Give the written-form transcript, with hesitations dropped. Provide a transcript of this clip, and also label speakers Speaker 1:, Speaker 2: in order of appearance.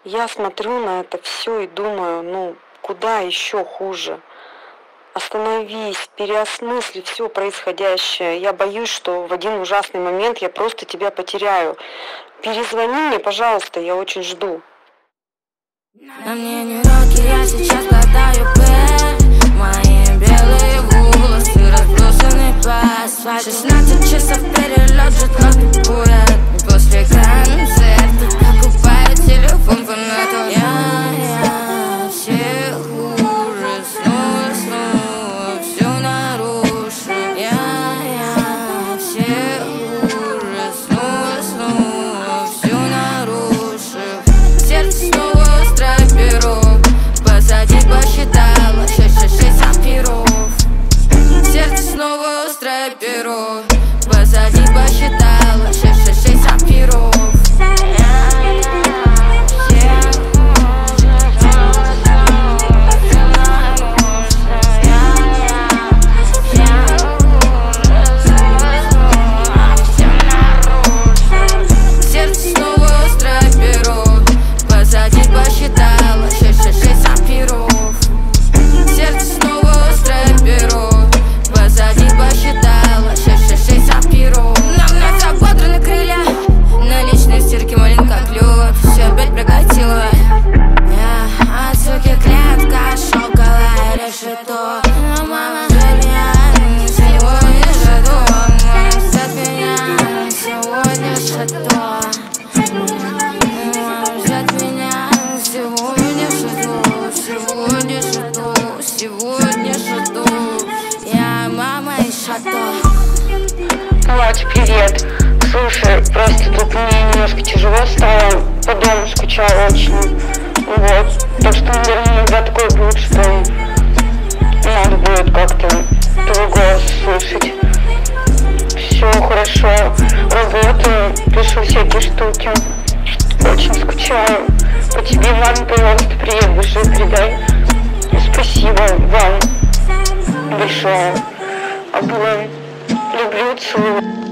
Speaker 1: Я смотрю на это все и думаю, ну, куда еще хуже. Остановись, переосмысли все происходящее. Я боюсь, что в один ужасный момент я просто тебя потеряю. Перезвони мне, пожалуйста, я очень жду.
Speaker 2: На мне не роки, я сейчас катаю П. Мои белые волосы разбросаны по асфальту. 16 часов перелет, жетлаг пикует. После концерта покупаю телефон по нету. Я всех хуже, снова все нарушу. Я всех хуже, снова все нарушу. Сердце снова посадить посчитала 666 амперов. Сердце снова острое перо. Посадить посчитала 666 амперов. Сердце снова острое перо. Посадить посчитала 666 амперов. Сердце снова острое перо. Посадить посчитала 666 амперов. На вновь ободраны крылья, на личной стирке малинка клюет. Все опять прокатило. Я от суки клетка, шелковое решето. Мама, взять меня сегодня шато. Взять меня сегодня шато. Взять меня сегодня шато. Сегодня шато. Сегодня шато. Я мама и шато.
Speaker 1: Катя, привет. Слушай, просто тут мне немножко тяжело стало. По дому скучала очень. Вот. Так что, наверное, иногда такое будет, что надо будет как-то твой голос слышать. Все хорошо. Работаю, пишу всякие штуки. Очень скучаю. По тебе, маме, пожалуйста, привет большой передай. Спасибо вам большое. Обоим. Люблю, целую.